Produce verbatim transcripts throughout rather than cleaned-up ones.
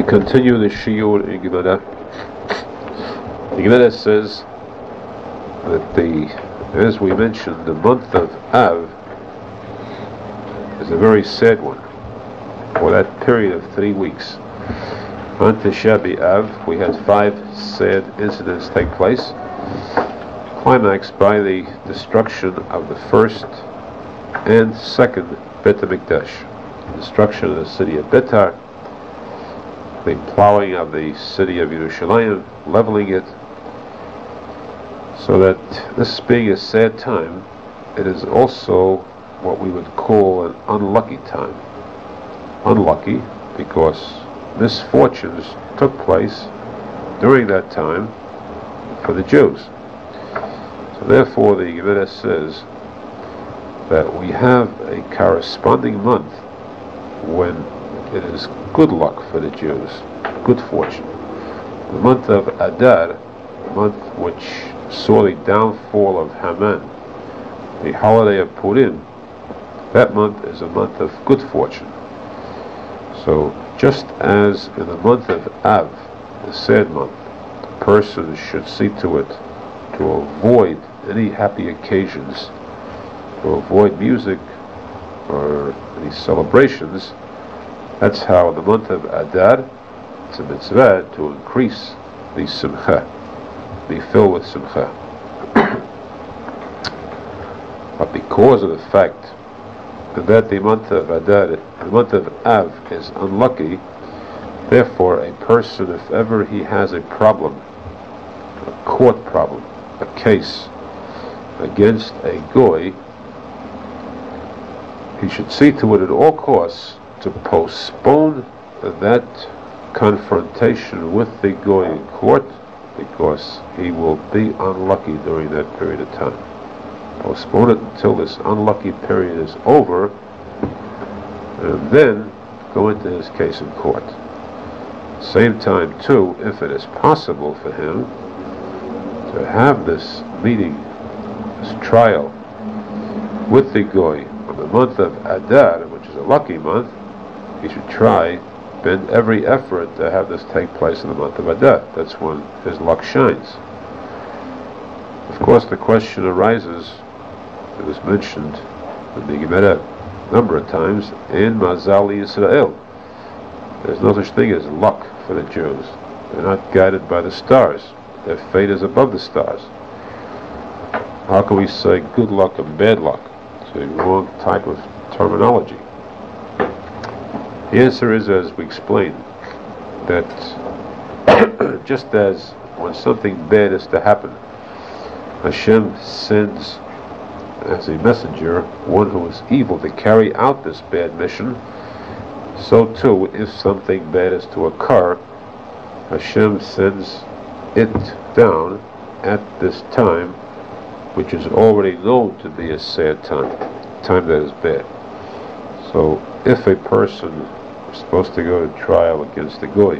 continue the shiur in Gemara. The Gemara says that the, as we mentioned, the month of Av is a very sad one for that period of three weeks. On Tisha B'Av, we had five sad incidents take place, climaxed by the destruction of the first and second Bet HaMikdash, destruction of the city of Betar, the plowing of the city of Yerushalayim, leveling it, so that this being a sad time, it is also what we would call an unlucky time. Unlucky because misfortunes took place during that time for the Jews. So therefore the Gemara says that we have a corresponding month when it is good luck for the Jews, good fortune. The month of Adar, the month which saw the downfall of Haman, the holiday of Purim, that month is a month of good fortune. So just as in the month of Av, the sad month, the person should see to it to avoid any happy occasions, to avoid music or any celebrations, that's how the month of Adar, it's a mitzvah to increase the simcha, be filled with simcha. But because of the fact that the month of Adar, the month of Av is unlucky, therefore a person, if ever he has a problem, a court problem, a case against a goy, he should see to it at all costs to postpone that confrontation with the goy in court, because he will be unlucky during that period of time. Postpone it until this unlucky period is over, and then go into his case in court. Same time too, if it is possible for him to have this meeting, this trial with the goy on the month of Adar, which is a lucky month, he should try, bend every effort to have this take place in the month of Adar. That's when his luck shines. Of course, the question arises, it was mentioned in the Gemara a number of times, in Mazal Yisrael. There's no such thing as luck for the Jews. They're not guided by the stars. Their fate is above the stars. How can we say good luck and bad luck? It's a wrong type of terminology. The answer is, as we explained, that just as when something bad is to happen, Hashem sends as a messenger one who is evil to carry out this bad mission, so too, if something bad is to occur, Hashem sends it down at this time, which is already known to be a sad time, time that is bad. So if a person is supposed to go to trial against a goy,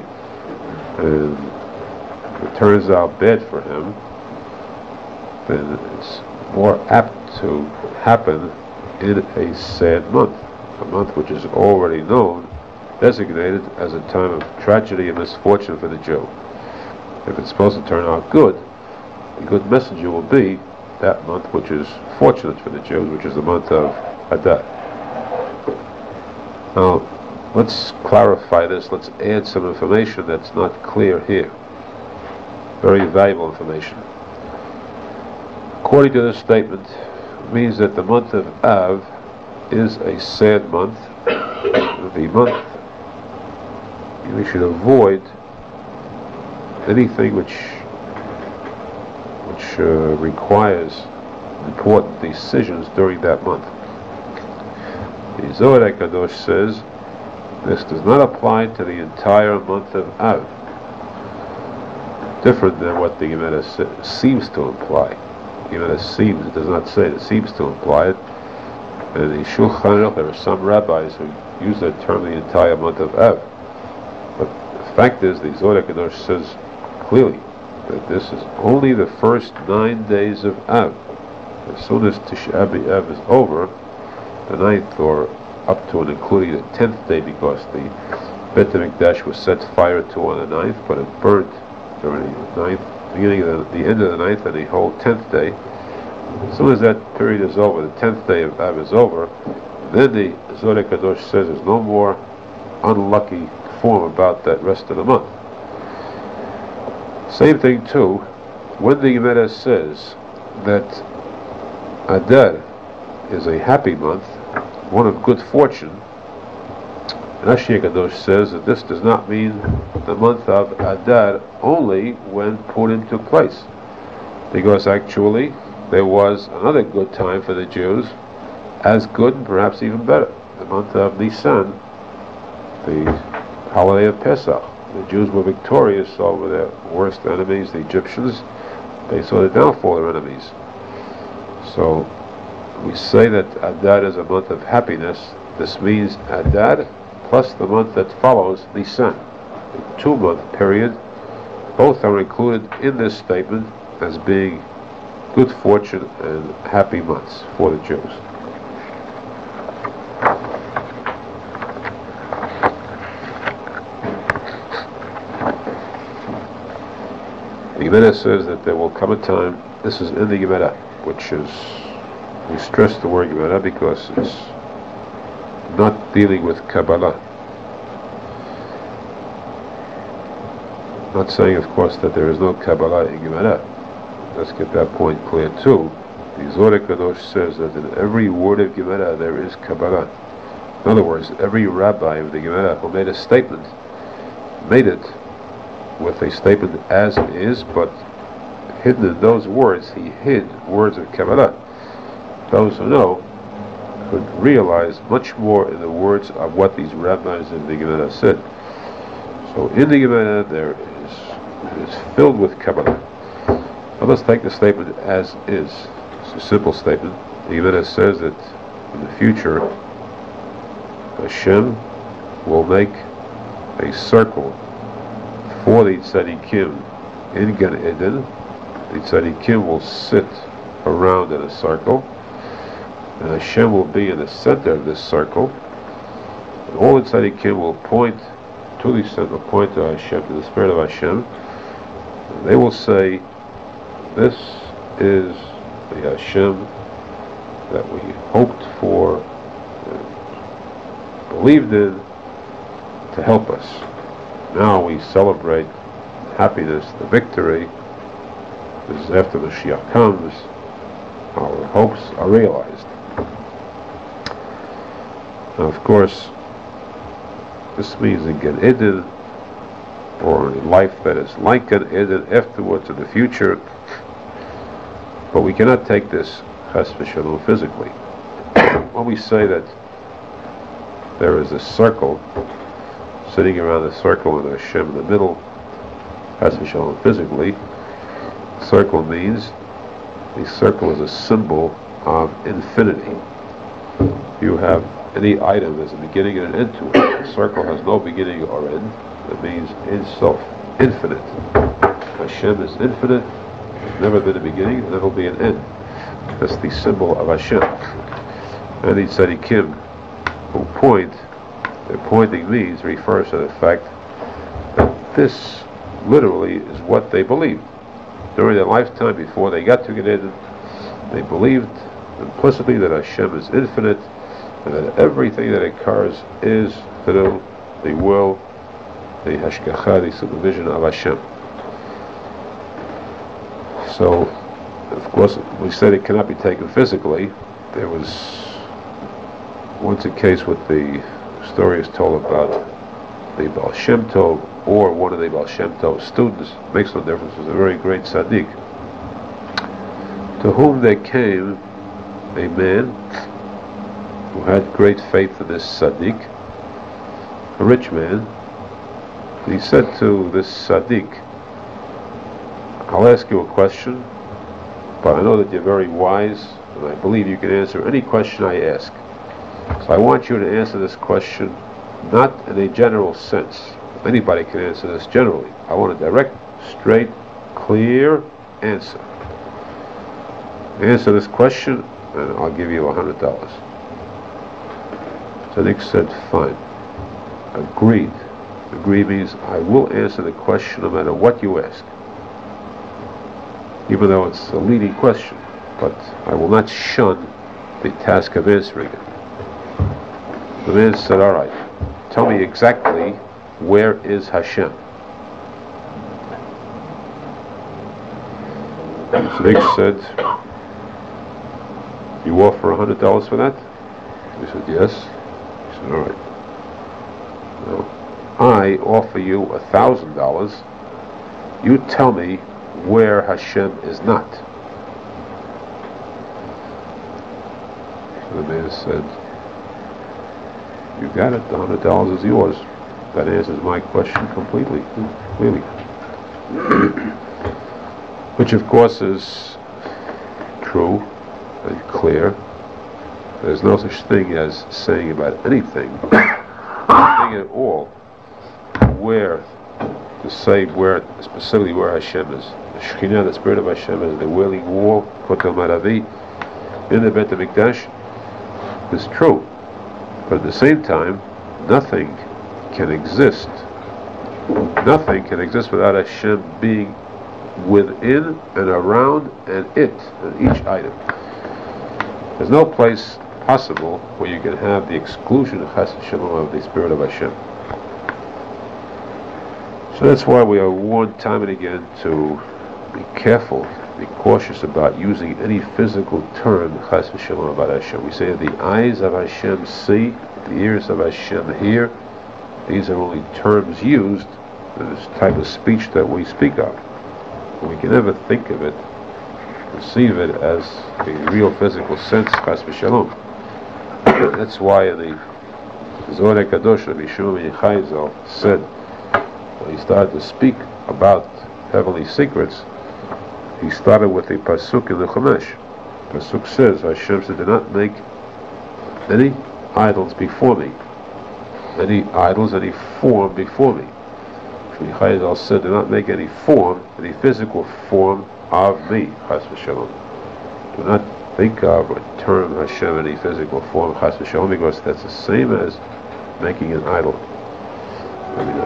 and it turns out bad for him, then it's more apt to happen in a sad month, a month which is already known, designated as a time of tragedy and misfortune for the Jew. If it's supposed to turn out good, a good messenger will be that month which is fortunate for the Jews, which is the month of Adar. Now, let's clarify this. Let's add some information that's not clear here. Very valuable information. According to this statement, it means that the month of Av is a sad month. The month we should avoid anything which which uh, requires important decisions during that month. The Zohar HaKadosh says this does not apply to the entire month of Av, different than what the Gemara se- seems to imply. The Gemara seems, it does not say it, it seems to imply it. And in Shulchan Aruch, there are some rabbis who use that term the entire month of Av. But the fact is, the Zohar HaKadosh says clearly that this is only the first nine days of Av. As soon as Tisha B'Av is over, the ninth or up to and including the tenth day, because the Beit HaMikdash was set fire to on the ninth, but it burnt during the ninth, beginning of the, the end of the ninth and the whole tenth day. As soon as that period is over, the tenth day of Av is over, then the Zohar Kadosh says there's no more unlucky form about that rest of the month. Same thing too, when the Gemara says that Adar is a happy month, one of good fortune, Rashi Kadosh says that this does not mean the month of Adar only when Purim took place, because actually there was another good time for the Jews, as good and perhaps even better, the month of Nisan, the holiday of Pesach. The Jews were victorious over their worst enemies, the Egyptians. They saw the downfall of their enemies. So we say that Adar is a month of happiness. This means Adar plus the month that follows, Nisan, a two-month period. Both are included in this statement as being good fortune and happy months for the Jews. The Gemara says that there will come a time, this is in the Gemara, which is, we stress the word Gemara because it's not dealing with Kabbalah. Not saying, of course, that there is no Kabbalah in Gemara. Let's get that point clear too. The Zohar Kadosh says that in every word of Gemara there is Kabbalah. In other words, every rabbi of the Gemara who made a statement made it with a statement as it is, but hidden in those words, he hid words of Kabbalah. Those who know could realize much more in the words of what these rabbis in the Gemara said. So in the Gemara there is, it is filled with Kabbalah. Now let's take the statement as is. It's a simple statement. The Gemara says that in the future Hashem will make a circle for the tzaddikim in Gan Eden. The tzaddikim will sit around in a circle, and Hashem will be in the center of this circle. And all the tzaddikim will point to the center, point to Hashem, to the Spirit of Hashem. And they will say, "This is the Hashem that we hoped for, believed in, to help us. Now we celebrate happiness, the victory. This is after Mashiach comes. Our hopes are realized." Now, of course, this means in Gan Eden, or a life that is like Gan Eden afterwards in the future. But we cannot take this chas v'shalom physically. When we say that there is a circle, sitting around the circle and Hashem in the middle, chas v'shalom physically, circle means the circle is a symbol of infinity. You have any item as a beginning and an end to it. A circle has no beginning or end. It means Ein Sof, infinite. Hashem is infinite. There's never been a beginning, and there will be an end. That's the symbol of Hashem. And the tzaddikim who point, their pointing means refers to the fact that this literally is what they believed. During their lifetime, before they got to Gan Eden, they believed implicitly that Hashem is infinite, and that everything that occurs is through the will, the hashgacha, the supervision of Hashem. So, of course, we said it cannot be taken physically. There was once a case with the story is told about the Baal Shem Tov, or one of the Baal Shem Tov's students, makes no difference, was a very great tzaddik, to whom there came a man who had great faith in this tzaddik, a rich man. He said to this tzaddik, "I'll ask you a question, but I know that you're very wise, and I believe you can answer any question I ask. So I want you to answer this question not in a general sense. Anybody can answer this generally. I want a direct, straight, clear answer. Answer this question, and I'll give you a hundred dollars." Tzaddik said, "Fine." Agreed. Agree means I will answer the question no matter what you ask, even though it's a leading question, but I will not shun the task of answering it. The man said, all right, tell me exactly, where is Hashem? The tzaddik said, you offer a hundred dollars for that? He said, yes. He said, all right. Now, I offer you a thousand dollars. You tell me where Hashem is not. So the man said, you got it, the hundred dollars is yours. That answers my question completely, clearly. Which of course is true and clear. There's no such thing as saying about anything, anything at all, where to say where, specifically where Hashem is. The Shekhinah, the Spirit of Hashem, is the Wailing Wall, Kotel Maravi, in the Beit HaMikdash, is true. But at the same time, nothing can exist. Nothing can exist without Hashem being within and around and it, and each item. There's no place possible where you can have the exclusion of Chas v'Shalom of the Spirit of Hashem. So that's why we are warned time and again to be careful, be cautious about using any physical term, Chas v'Shalom, about Hashem. We say the eyes of Hashem see, the ears of Hashem hear. These are only terms used in this type of speech that we speak of. We can never think of it, perceive it as a real physical sense, Chas v'Shalom. That's why in the Zohar Kadosh, Rabbi Shimon ben Yochai Zal said, when he started to speak about heavenly secrets, he started with a pasuk in the Chumash. The pasuk says, Hashem said, do not make any idols before me, any idols, any form before me. Rabbi Yochai Zal said, do not make any form, any physical form of me, Chas v'Shalom. Do not think of or term Hashem any physical form, Chas v'Shalom, because that's the same as making an idol. I mean,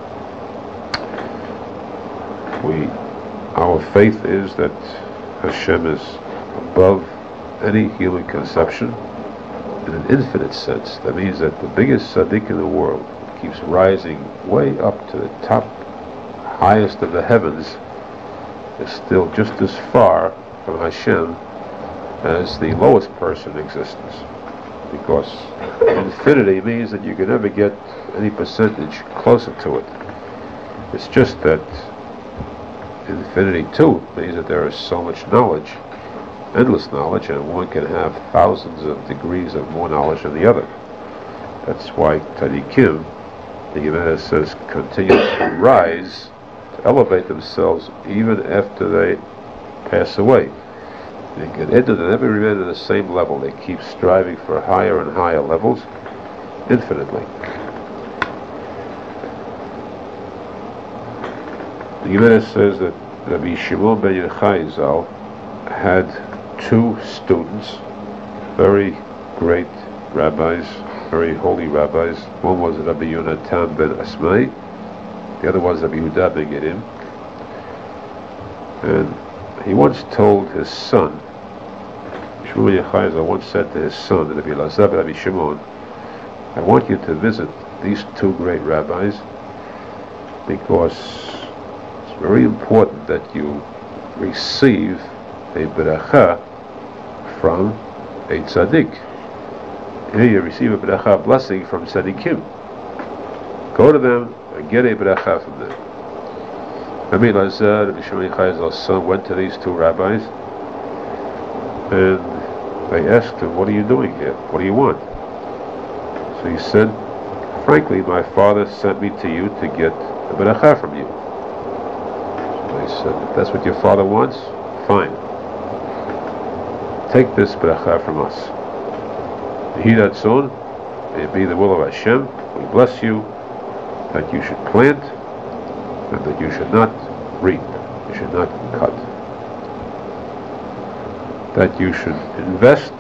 we, our faith is that Hashem is above any human conception in an infinite sense. That means that the biggest tzaddik in the world keeps rising way up to the top, highest of the heavens, is still just as far from Hashem as the lowest person in existence. Because infinity means that you can never get any percentage closer to it. It's just that infinity too means that there is so much knowledge, endless knowledge, and one can have thousands of degrees of more knowledge than the other. That's why Tzaddikim, the Gemara says, continue to rise, to elevate themselves even after they pass away. They get into, they never remain at the same level. They keep striving for higher and higher levels, infinitely. The Gemara says that Rabbi Shimon ben Yochai Zal had two students, very great rabbis, very holy rabbis. One was Rabbi Yonatan ben Asmai, the other was Rabbi Yehuda ben Gerim. And he once told his son, Shimon ben Yochai Zal once said to his son, Rabbi Elazar ben Rabbi Shimon, I want you to visit these two great rabbis because it's very important that you receive a beracha from a tzaddik. Here you receive a beracha, blessing from tzaddikim. Go to them and get a beracha from them. Rabbi Elazar, Rabbi Shimon ben Yochai Zal's son, went to these two rabbis and they asked him, what are you doing here? What do you want? So he said, frankly, my father sent me to you to get a beracha from you. So they said, if that's what your father wants, fine. Take this beracha from us. Yehiratzon, may it be the will of Hashem, we bless you, that you should plant, and that you should not reap, you should not cut. That you should invest,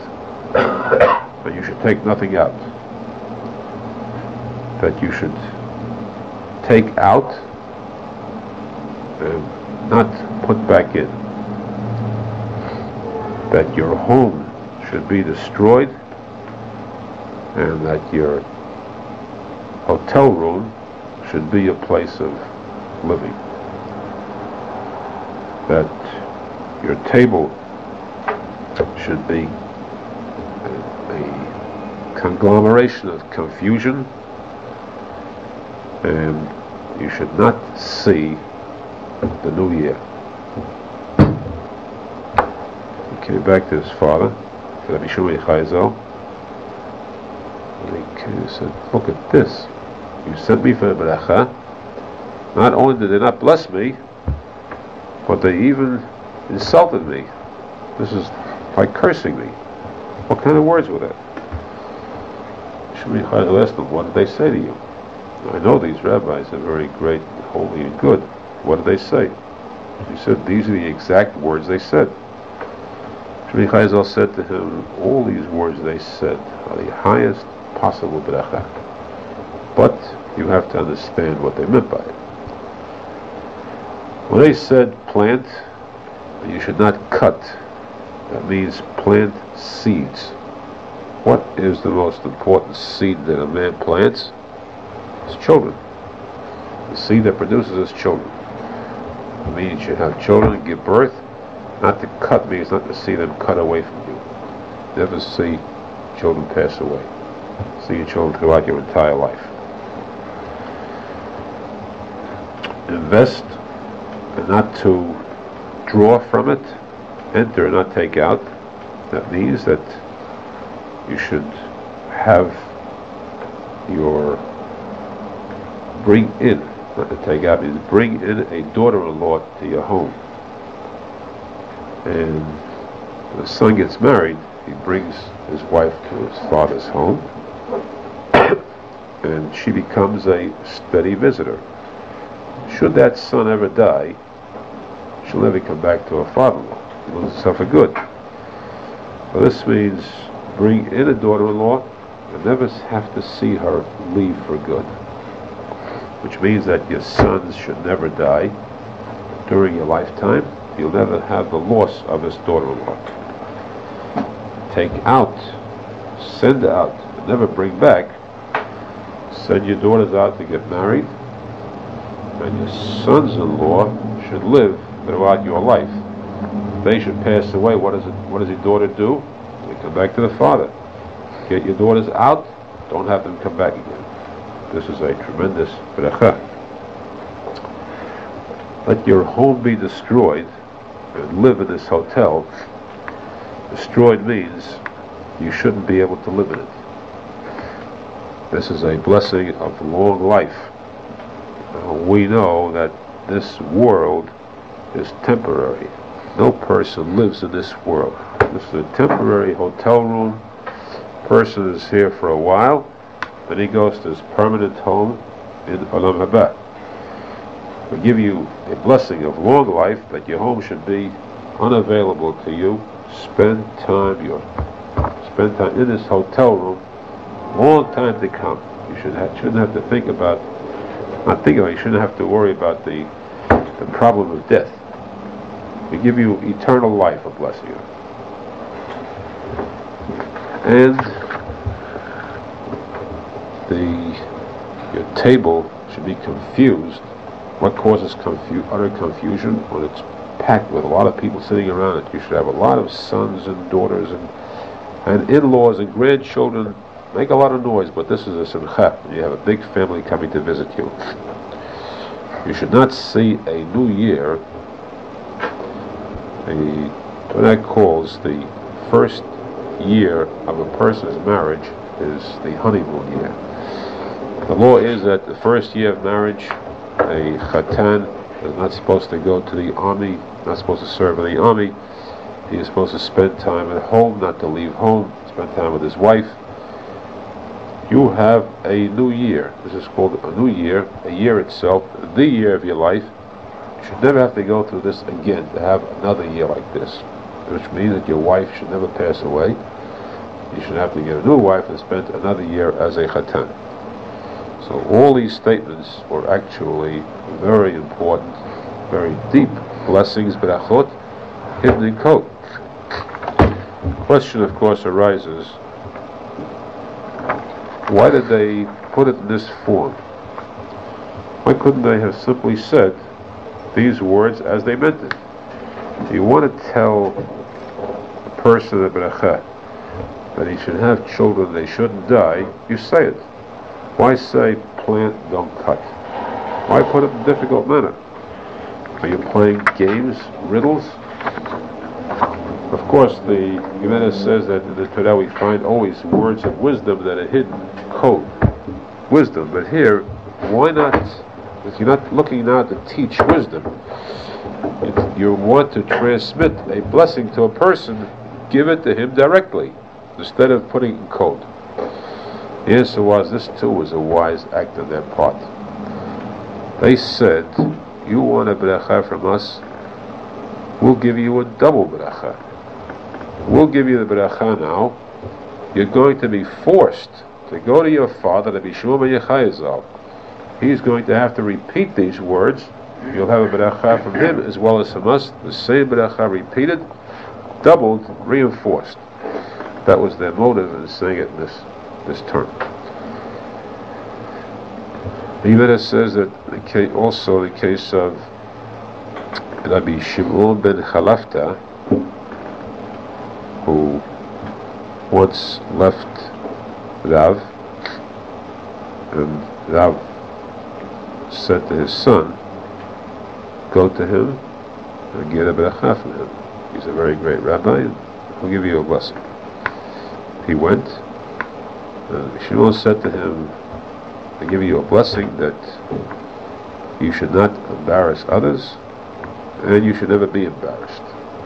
and you should take nothing out. That you should take out and not put back in. That your home should be destroyed, and that your hotel room should be a place of living. That your table should be a, a conglomeration of confusion, and you should not see the new year. He came back to his father, Rabbi Shimon Chayzel, and he said, look at this. You sent me for a bracha. Not only did they not bless me, but they even insulted me. This is like cursing me. What kind of words were that? Shimon Chayzel asked them, what did they say to you? I know these rabbis are very great, holy, and good. What did they say? He said, these are the exact words they said. Shimon Chayzel said to him, all these words they said are the highest possible bracha. But you have to understand what they meant by it. When they said plant, you should not cut, that means plant seeds. What is the most important seed that a man plants? His children. The seed that produces his children. It means you should have children and give birth. Not to cut means not to see them cut away from you. Never see children pass away. See your children throughout your entire life. Invest and not to draw from it. Enter and not take out. That means that you should have your bring in, not to take out, means bring in a daughter-in-law to your home. And when the son gets married, he brings his wife to his father's home, and she becomes a steady visitor. Should that son ever die, she'll never come back to her father-in-law. He loses herself for good. Well, this means bring in a daughter-in-law and never have to see her leave for good. Which means that your sons should never die during your lifetime. You'll never have the loss of his daughter-in-law. Take out, send out, and never bring back. Send your daughters out to get married, and your sons-in-law should live throughout your life. If they should pass away, what does it, what does your daughter do? They come back to the father. Get your daughters out, don't have them come back again. This is a tremendous bracha. Let your home be destroyed and live in this hotel. Destroyed means you shouldn't be able to live in it. This is a blessing of long life. Uh, we know that this world is temporary. No person lives in this world. This is a temporary hotel room. Person is here for a while, then he goes to his permanent home in Olam Haba. We give you a blessing of long life, that your home should be unavailable to you. Spend time, your spend time in this hotel room, long time to come. You should have, shouldn't have to think about, not think about, you shouldn't have to worry about the the problem of death. We give you eternal life, a blessing. And the your table should be confused. What causes confu- utter confusion? When it's packed with a lot of people sitting around it. You should have a lot of sons and daughters and and in-laws and grandchildren. Make a lot of noise, but this is a simcha. You have a big family coming to visit you. You should not see a new year. The Torah calls the first year of a person's marriage is the honeymoon year. The law is that the first year of marriage, a chatan is not supposed to go to the army, not supposed to serve in the army. He is supposed to spend time at home, not to leave home, spend time with his wife. You have a new year. This is called a new year, a year itself, the year of your life. You should never have to go through this again, to have another year like this, which means that your wife should never pass away. You should have to get a new wife and spend another year as a chatan. So all these statements were actually very important, very deep blessings, berachot, hidden in code. The question, of course, arises, why did they put it in this form? Why couldn't they have simply said these words as they meant it? If you want to tell a person a bracha that he should have children, they shouldn't die, you say it. Why say plant, don't cut? Why put it in a difficult manner? Are you playing games, riddles? Of course, the Gemara says that in the Torah we find always words of wisdom that are hidden, code, wisdom. But here, why not, if you're not looking now to teach wisdom, if you want to transmit a blessing to a person, give it to him directly, instead of putting it in code. The answer was, this too was a wise act on their part. They said, you want a bracha from us, we'll give you a double bracha. We'll give you the bracha now. You're going to be forced to go to your father, to be Shmuel ben Yechayazal. He's going to have to repeat these words. You'll have a bracha from him as well as from us. The same bracha repeated, doubled, reinforced. That was their motive in saying it in this, this term. The Gemara says that the case, also the case of Rabbi Shimon ben Chalafta, who once left Rav, and Rav said to his son, go to him and get a bracha from him. He's a very great rabbi, and he'll give you a blessing. He went, and Shimon said to him, I give you a blessing that you should not embarrass others, and you should never be embarrassed.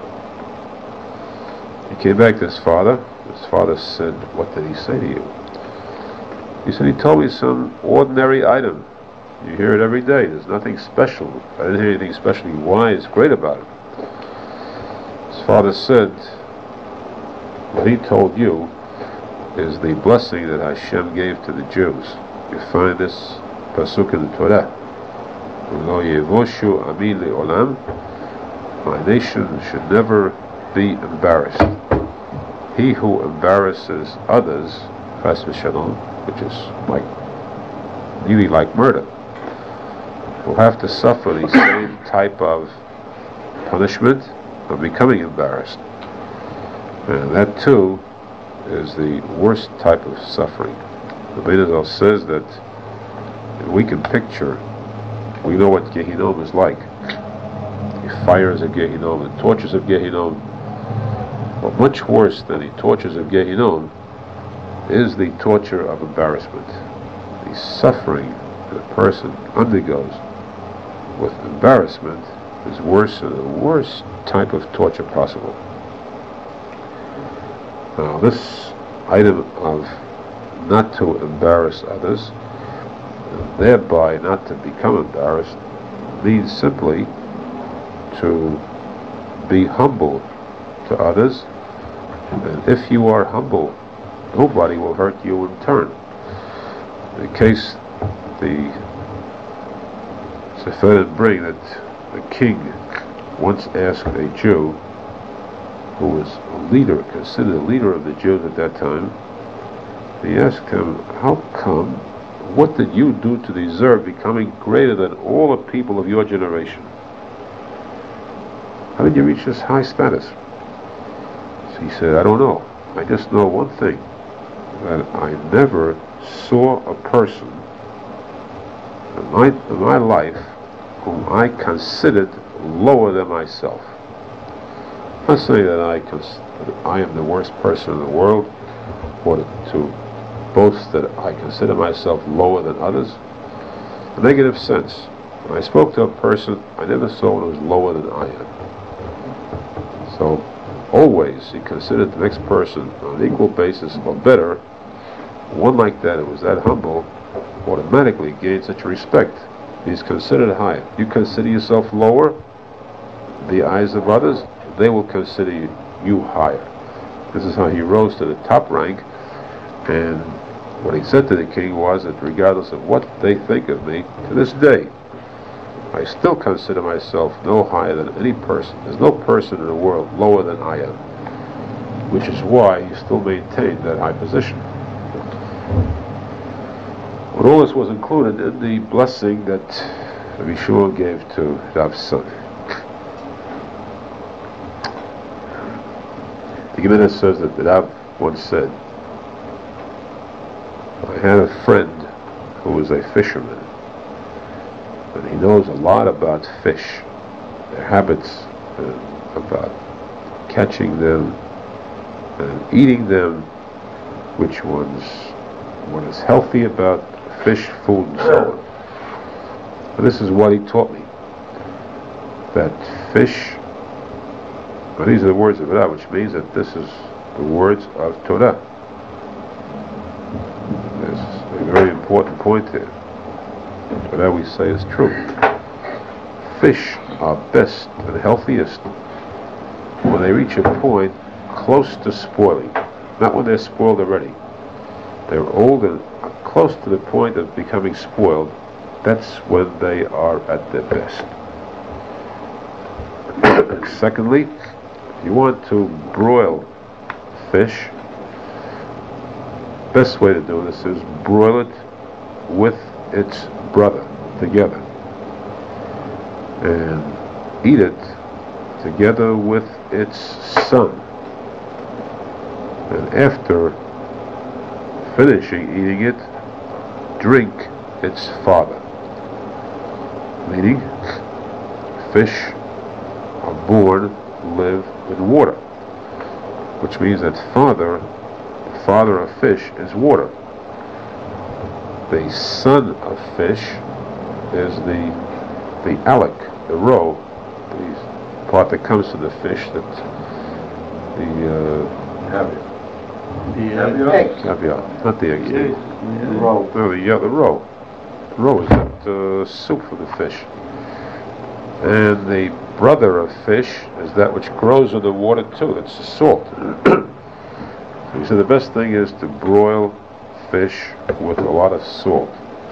He came back to his father. His father said, what did he say to you? He said, he told me some ordinary item. You hear it every day. There's nothing special. I didn't hear anything especially wise, great about it. His father said, what he told you is the blessing that Hashem gave to the Jews. You find this pasuk in the Torah. Lo yevoshu ami le'olam. My nation should never be embarrassed. He who embarrasses others, chas v'shalom, which is like really like murder, will have to suffer the same type of punishment of becoming embarrassed. And that too is the worst type of suffering. The Bein Hazal says that if we can picture, we know what Gehinnom is like. The fires of Gehinnom, the tortures of Gehinnom. But much worse than the tortures of Gehinnom is the torture of embarrassment. The suffering that a person undergoes with embarrassment is worse than the worst type of torture possible. Now, this item of not to embarrass others, and thereby not to become embarrassed, means simply to be humble to others, and if you are humble, nobody will hurt you in turn. In the case the Sephardim bring that the king once asked a Jew who was a leader, considered a leader of the Jews at that time, he asked him, how come, what did you do to deserve becoming greater than all the people of your generation? How did you reach this high status? So he said, I don't know. I just know one thing, that I never saw a person in my, in my life whom I considered lower than myself. I'm not saying that I, cons- that I am the worst person in the world, or to boast that I consider myself lower than others. In a negative sense. When I spoke to a person, I never saw one who was lower than I am. So, always he considered the next person on an equal basis or better. One like that, who was that humble, automatically gained such respect. He's considered higher. You consider yourself lower in the eyes of others, they will consider you higher. This is how he rose to the top rank, and What he said to the king was that regardless of what they think of me, to this day, I still consider myself no higher than any person. There's no person in the world lower than I am, which is why he still maintained that high position. But all this was included in the blessing that Rabbi Shmuel gave to Rav's son. The Gemara says that Rav once said, I had a friend who was a fisherman, and he knows a lot about fish, their habits, and about catching them and eating them, which one's what is healthy about fish food and so on. And this is what he taught me, that fish, well, these are the words of Torah, which means that this is the words of Torah. There's a very important point here. Whatever we say is true. Fish are best and healthiest when they reach a point close to spoiling. Not when they're spoiled already. They're old and close to the point of becoming spoiled. That's when they are at their best. Secondly, if you want to broil fish, best way to do this is broil it with its brother together and eat it together with its son, and after finishing eating it, drink its father. Meaning, fish are born, live in water, which means that father, the father of fish is water. The son of fish is the the alec, the roe, the part that comes from the fish, that the uh, caviar. The egg. caviar, not the egg. The roe. No, the yeah, the roe. The roe is that uh, soup for the fish. And the brother of fish is that which grows in the water too. It's the salt. So he said the best thing is to broil fish with a lot of salt.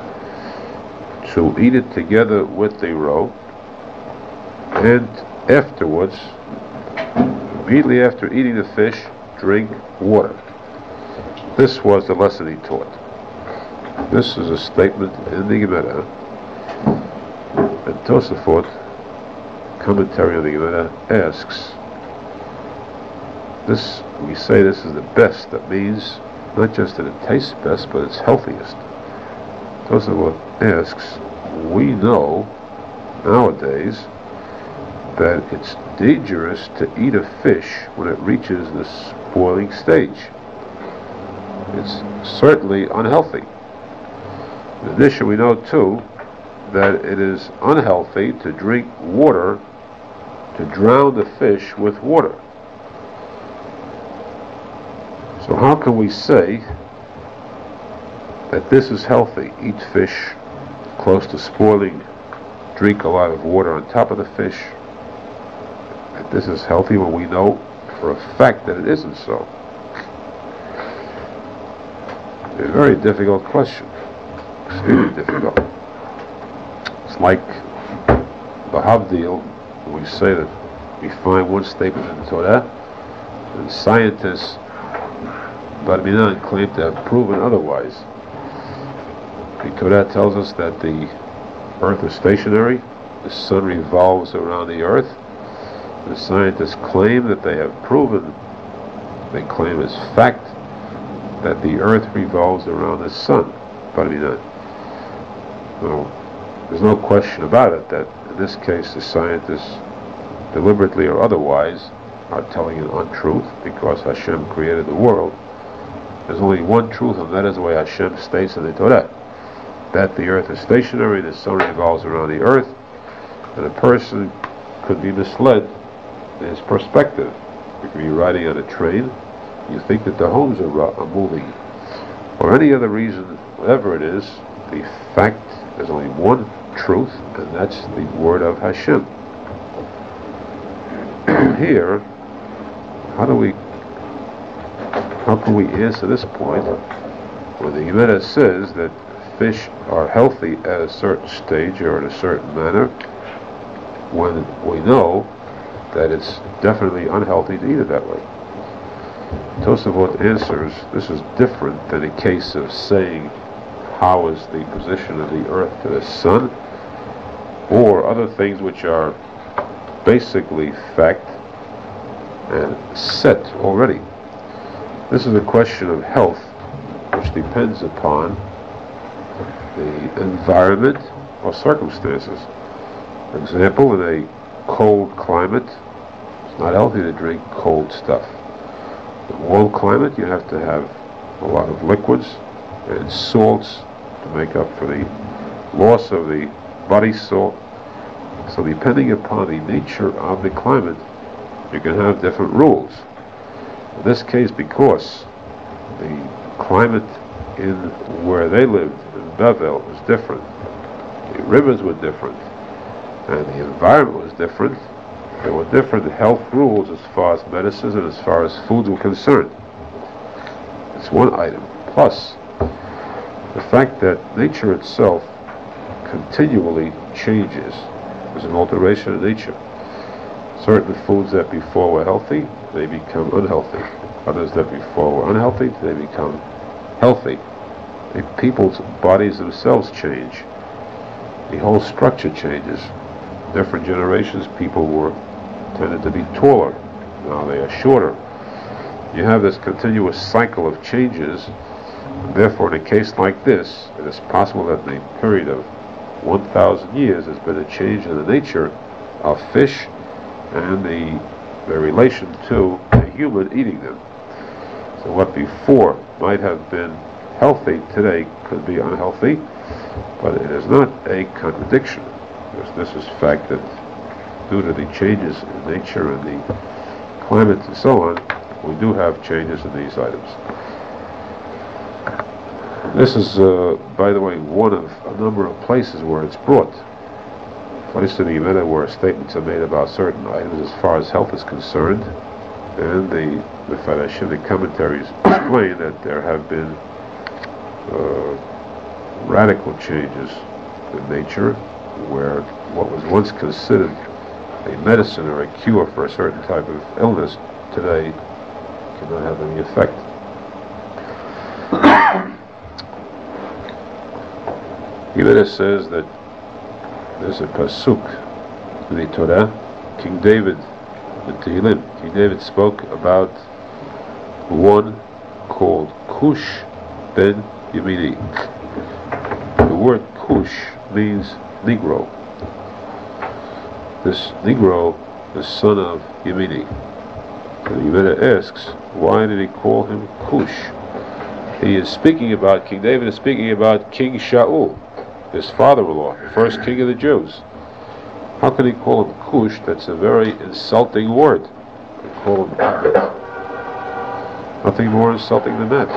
To eat it together with the roe, and afterwards, immediately after eating the fish, drink water. This was the lesson he taught. This is a statement in the Gemara, and Tosafot, commentary on the Gemara, asks, this, we say this is the best, that means not just that it tastes best, but it's healthiest. Tosafot asks, we know nowadays that it's dangerous to eat a fish when it reaches the spoiling stage. It's certainly unhealthy. In addition, we know too that it is unhealthy to drink water, to drown the fish with water. So how can we say that this is healthy? Eat fish close to spoiling, drink a lot of water on top of the fish. That this is healthy when we know for a fact that it isn't so. It's a very difficult question. Extremely difficult. It's like Bahavdil, when we say that we find one statement in the Torah, and scientists, Barminan, claim to have proven otherwise. The Torah tells us that the earth is stationary, the sun revolves around the earth. The scientists claim that they have proven, they claim as fact, that the earth revolves around the sun. Barminan. Well, there's no question about it that in this case the scientists, deliberately or otherwise, are telling an untruth, because Hashem created the world. There's only one truth, and that is the way Hashem states in the Torah, that the earth is stationary, the sun revolves around the earth, and a person could be misled in his perspective. You could be riding on a train, you think that the homes are, are moving, or any other reason, whatever it is, the fact, there's only one truth, and that's the word of Hashem. Here, how do we, how can we answer this point When the Gemara says that fish are healthy at a certain stage or in a certain manner, when we know that it's definitely unhealthy to eat it that way. Tosafot answers, this is different than a case of saying how is the position of the earth to the sun, or other things which are basically fact and set already. This is a question of health which depends upon the environment or circumstances. For example, in a cold climate, it's not healthy to drink cold stuff. In a warm climate, you have to have a lot of liquids and salts to make up for the loss of the body salt. So depending upon the nature of the climate, you can have different rules. In this case, because the climate in where they lived, in Bavel, was different, the rivers were different, and the environment was different, there were different health rules as far as medicines and as far as foods were concerned. It's one item. Plus, the fact that nature itself continually changes. There's an alteration of nature. Certain foods that before were healthy, they become unhealthy. Others that before were unhealthy, they become healthy. The people's bodies themselves change. The whole structure changes. Different generations, people were tended to be taller. Now they are shorter. You have this continuous cycle of changes. Therefore, in a case like this, it is possible that in a period of one thousand years there's been a change in the nature of fish and the, the relation to a human eating them. So what before might have been healthy today could be unhealthy, but it is not a contradiction. Because this is fact that due to the changes in nature and the climate and so on, we do have changes in these items. This is, uh, by the way, one of a number of places where it's brought. Place in the Gemara where statements are made about certain items as far as health is concerned, and the the Farashim, the commentaries explain that there have been uh, radical changes in nature, where what was once considered a medicine or a cure for a certain type of illness today cannot have any effect. Gemara says that there's a pasuk in the Torah, King David, the Tehillim. King David spoke about one called Cush ben Yemini. The word Cush means Negro. This Negro is son of Yemini. So the Gemara asks, why did he call him Cush? He is speaking about, King David is speaking about King Shaul, his father-in-law, the first king of the Jews. How can he call him Cush? That's a very insulting word. They call him Abed. Nothing more insulting than that.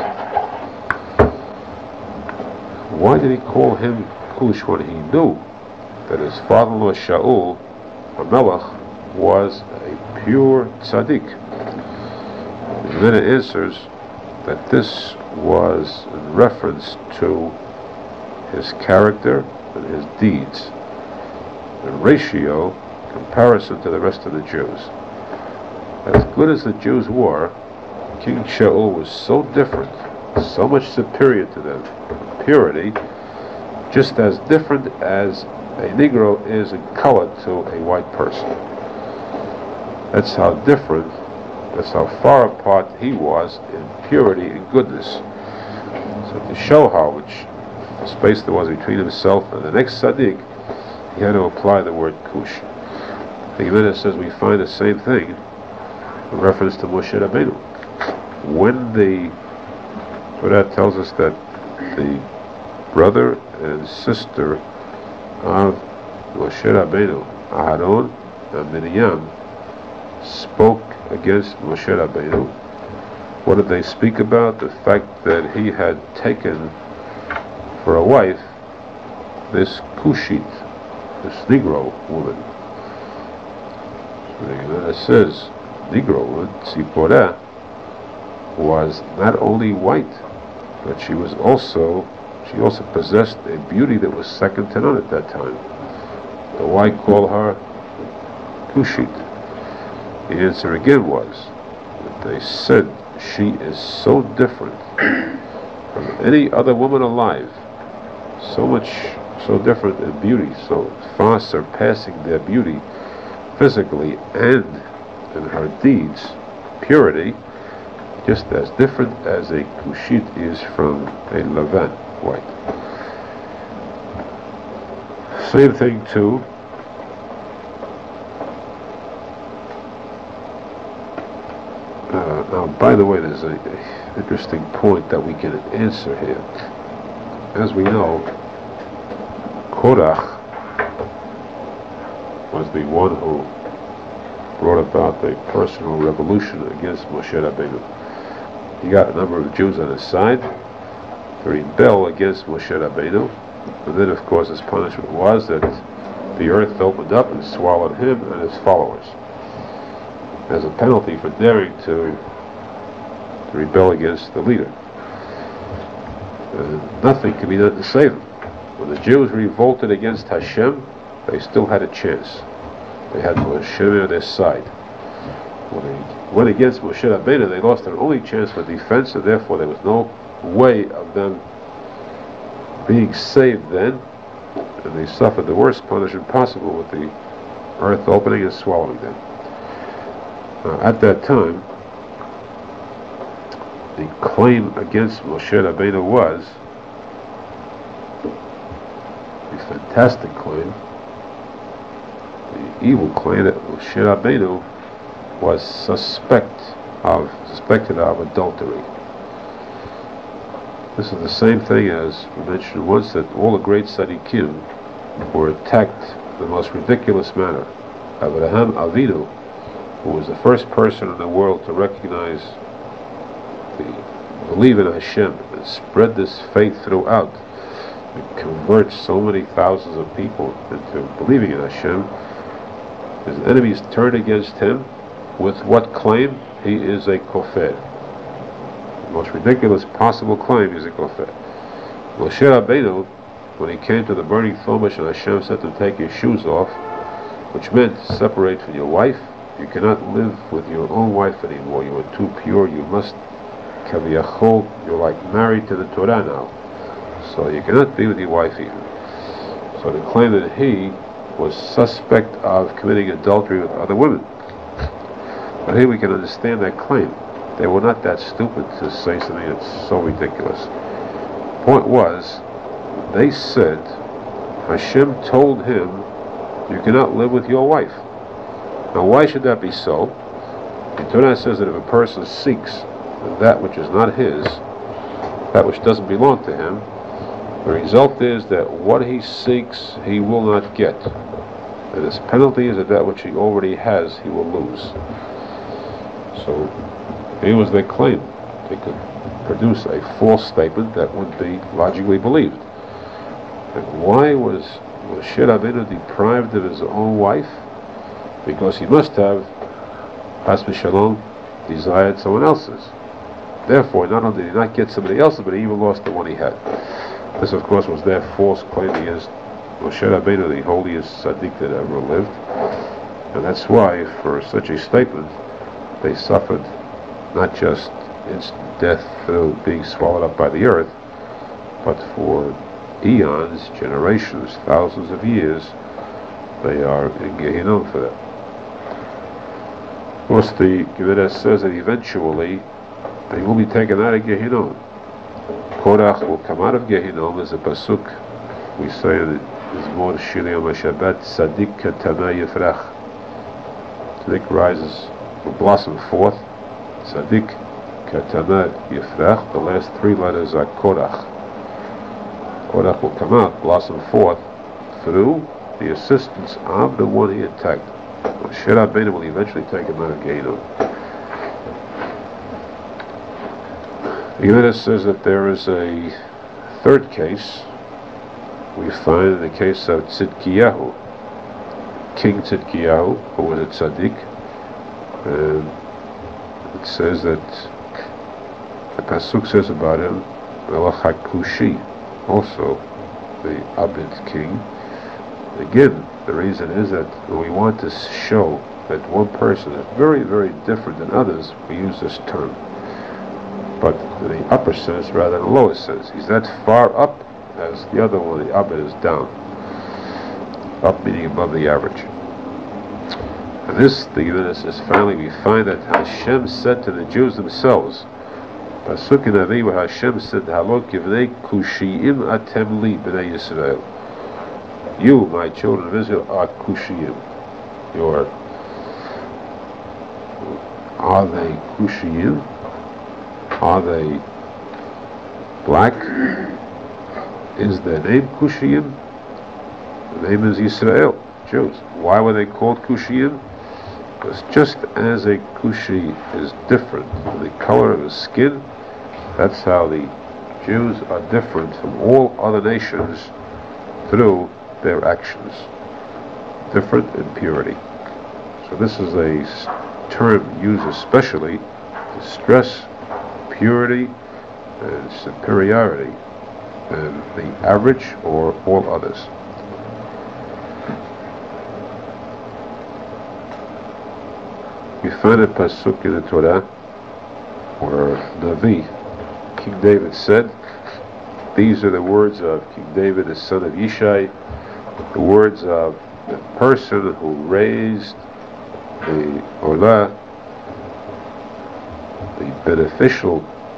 Why did he call him Cush when he knew that his father-in-law Shaul, Hamelech, was a pure tzaddik? And then it answers that this was in reference to his character and his deeds, in ratio, comparison to the rest of the Jews. As good as the Jews were, King Shaul was so different, so much superior to them in purity, just as different as a Negro is in color to a white person. That's how different, that's how far apart he was in purity and goodness. So to show how much space there was between himself and the next tzaddik, he had to apply the word Cush. The Gemara says we find the same thing in reference to Moshe Rabbeinu. When the Torah tells us that the brother and sister of Moshe Rabbeinu, Aharon and Miriam, spoke against Moshe Rabbeinu, what did they speak about? The fact that he had taken for a wife this Cushite, this Negro woman. So the Gemara says, Negro woman, Tzipporah, was not only white, but she was also, she also possessed a beauty that was second to none at that time. So why call her Kushit? The answer again was that they said she is so different from any other woman alive, so much, so different in beauty, so far surpassing their beauty physically and in her deeds, purity, just as different as a Kushit is from a Levan white. Same thing too. Uh, now, by the way, there's a, a interesting point that we can answer here. As we know, Korach was the one who brought about the personal revolution against Moshe Rabbeinu. He got a number of Jews on his side to rebel against Moshe Rabbeinu, and then, of course, his punishment was that the earth opened up and swallowed him and his followers as a penalty for daring to, to rebel against the leader. Uh, nothing could be done to save them. When the Jews revolted against Hashem, they still had a chance. They had Moshe on their side. When they went against Moshe Rabbeinu, they lost their only chance for defense, and therefore there was no way of them being saved then, and they suffered the worst punishment possible with the earth opening and swallowing them. Now, at that time, the claim against Moshe Rabbeinu was the fantastic claim, the evil claim that Moshe Rabbeinu was suspect of, suspected of adultery. This is the same thing as we mentioned once, that all the great tzaddikim were attacked in the most ridiculous manner. Abraham Avinu, who was the first person in the world to recognize, the, believe in Hashem, and spread this faith throughout, and convert so many thousands of people into believing in Hashem, his enemies turned against him with what claim? He is a kofar. The most ridiculous possible claim is a kofar. Moshe Rabbeinu, when he came to the burning Chumash and Hashem said to take your shoes off, which meant separate from your wife, you cannot live with your own wife anymore, you are too pure, you must, kaviyachol, you're like married to the Torah now, so you cannot be with your wife even. So the claim that he was suspect of committing adultery with other women. But here we can understand that claim. They were not that stupid to say something that's so ridiculous. Point was, they said, Hashem told him, you cannot live with your wife. Now why should that be so? The Torah says that if a person seeks that which is not his, that which doesn't belong to him, the result is that what he seeks, he will not get. And his penalty is that that which he already has, he will lose. So, here was their claim. They could produce a false statement that would be logically believed. And why was Moshe Rabbeinu deprived of his own wife? Because he must have, Chas v'shalom, desired someone else's. Therefore, not only did he not get somebody else's, but he even lost the one he had. This, of course, was their false claim against Moshe Rabbeinu, the holiest tzaddik that ever lived. And that's why, for such a statement, they suffered not just instant death through being swallowed up by the earth, but for eons, generations, thousands of years, they are in Gehinnom for that. Of course, the Gemara says that eventually they will be taken out of Gehinnom. Korach will come out of Gehinnom as a pasuk. We say in the Zmor Shili Yom HaShabbat, Tzadik Katama Yifrach. Tzadik rises, will blossom forth. Tzadik Katama Yifrach. The last three letters are Korach. Korach will come out, blossom forth, through the assistance of the one he attacked. Moshe Rabbeinu will eventually take him out of Gehinnom. The Gemara says that there is a third case we find in the case of Tzidkiyahu, King Tzidkiyahu, who was a tzaddik, and it says that the pasuk says about him, Melech HaKushi, also the Abed king. Again, the reason is that we want to show that one person is very, very different than others. We use this term. But in the upper sense rather than the lower sense. He's that far up as the other one, the Abed, is down. Up meaning above the average. And this, the Yiddish is finally, we find that Hashem said to the Jews themselves, Pasuk in Navi, where Hashem said, Halok yivnei kushiyim atem li b'nei Yisrael. You, my children of Israel, are kushiyim. You are, are they kushiyim? Are they black? Is their name kushiyim? The name is Yisrael, Jews. Why were they called kushiyim? Because just as a kushi is different from the color of his skin, that's how the Jews are different from all other nations through their actions. Different in purity. So this is a term used especially to stress purity and superiority than the average or all others. We find a pasuk in the Torah where Navi, King David, said, these are the words of King David, the son of Yishai, the words of the person who raised the Olah, the beneficial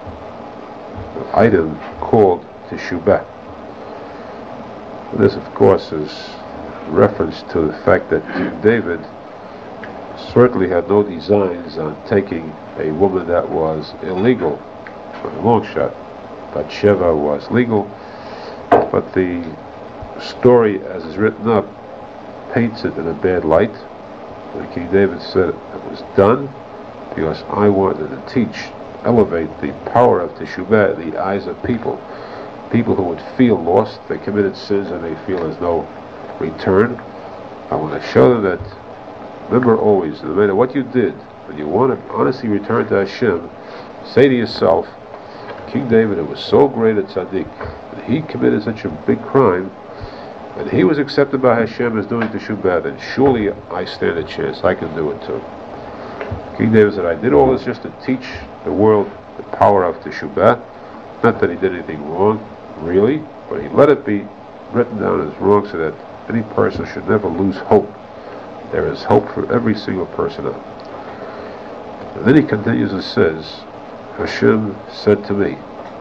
item called Teshubah. This, of course, is reference to the fact that King David certainly had no designs on taking a woman that was illegal by a long shot. Bathsheba was legal, but the story as is written up paints it in a bad light. And King David said it was done because I wanted to teach, elevate the power of Teshuvah in the eyes of people. People who would feel lost, they committed sins and they feel there's no return. I want to show them that, remember always, no matter what you did, when you want to honestly return to Hashem, say to yourself, King David, it was so great at tzaddik, that he committed such a big crime, and he was accepted by Hashem as doing Teshuvah, then surely I stand a chance, I can do it too. King David said, I did all this just to teach the world the power of Teshuvah, not that he did anything wrong, really, but he let it be written down as wrong so that any person should never lose hope. There is hope for every single person out. And then he continues and says, Hashem said to me,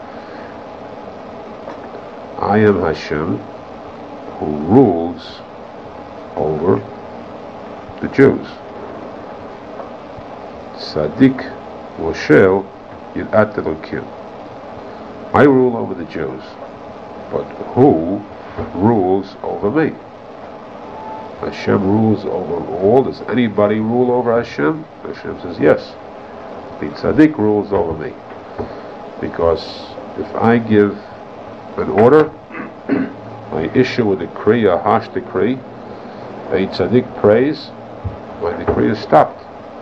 I am Hashem who rules over the Jews. Tzaddik Moshel Yirat Elokim. I rule over the Jews, but who rules over me? Hashem rules over all. Does anybody rule over Hashem? Hashem says yes. The tzaddik rules over me. Because if I give an order, I issue a decree, a harsh decree, a tzaddik prays, my decree is stopped.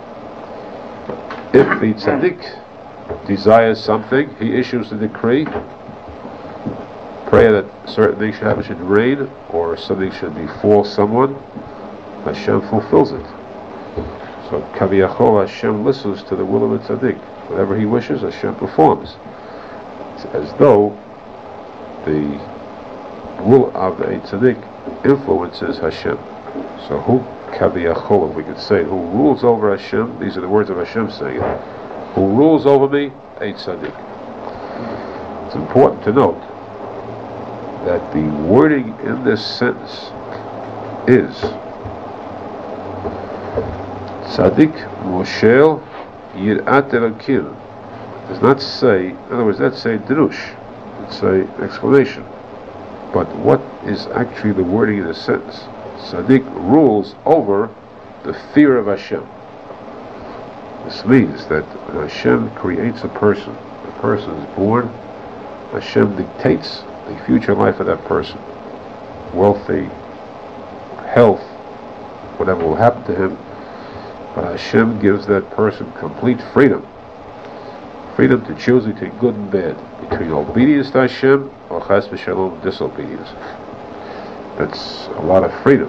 If the tzaddik desires something, he issues a decree, pray that certain things should happen, should rain, or something should befall someone, Hashem fulfills it. So Kaviyachol, Hashem listens to the will of the tzaddik. Whatever he wishes, Hashem performs. It's as though the will of a tzaddik influences Hashem. So who Kaviyachol, if we could say, who rules over Hashem? These are the words of Hashem saying it. Who rules over me? A tzaddik. It's important to note that the wording in this sentence is Tzaddik Moshel Yirat Elokim. Does not say, in other words, that's a drush, it's an explanation. But what is actually the wording in the sentence? Tzaddik rules over the fear of Hashem. This means that when Hashem creates a person, the person is born, Hashem dictates the future life of that person. Wealthy, health, whatever will happen to him, but Hashem gives that person complete freedom. freedom to choose between good and bad, between obedience to Hashem or chas v'shalom disobedience. That's a lot of freedom.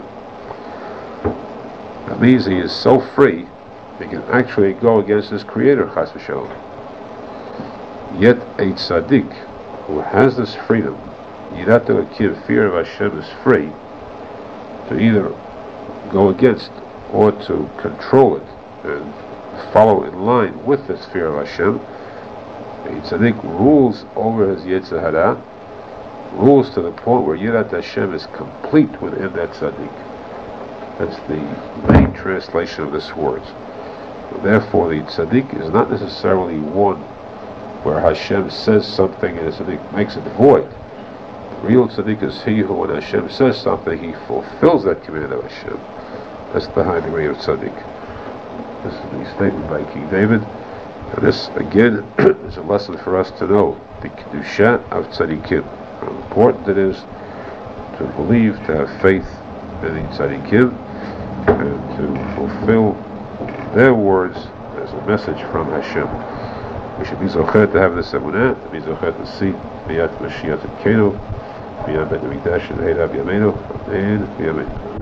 That means he is so free, he can actually go against his creator, chas v'shalom. Yet a tzaddik who has this freedom, yirat elokim, fear of Hashem, is free to either go against or to control it and follow in line with this fear of Hashem. A tzaddik rules over his yetzer hara, rules to the point where yirat Hashem is complete within that tzaddik. That's the main translation of this word. Therefore, the tzaddik is not necessarily one where Hashem says something and the tzaddik makes it void. The real tzaddik is he who, when Hashem says something, he fulfills that command of Hashem. That's the high degree of tzaddik. This is the statement by King David. And this, again, is a lesson for us to know the kedusha of tzaddikim. How important it is to believe, to have faith in the tzaddikim, and to fulfill their words as a message from Hashem. We should be zocher to have this emunah, to be zocher to see B'yat Mashiach Tkenu, B'yam Bet HaMikdash and Heirav Yameinu, and Yameinu.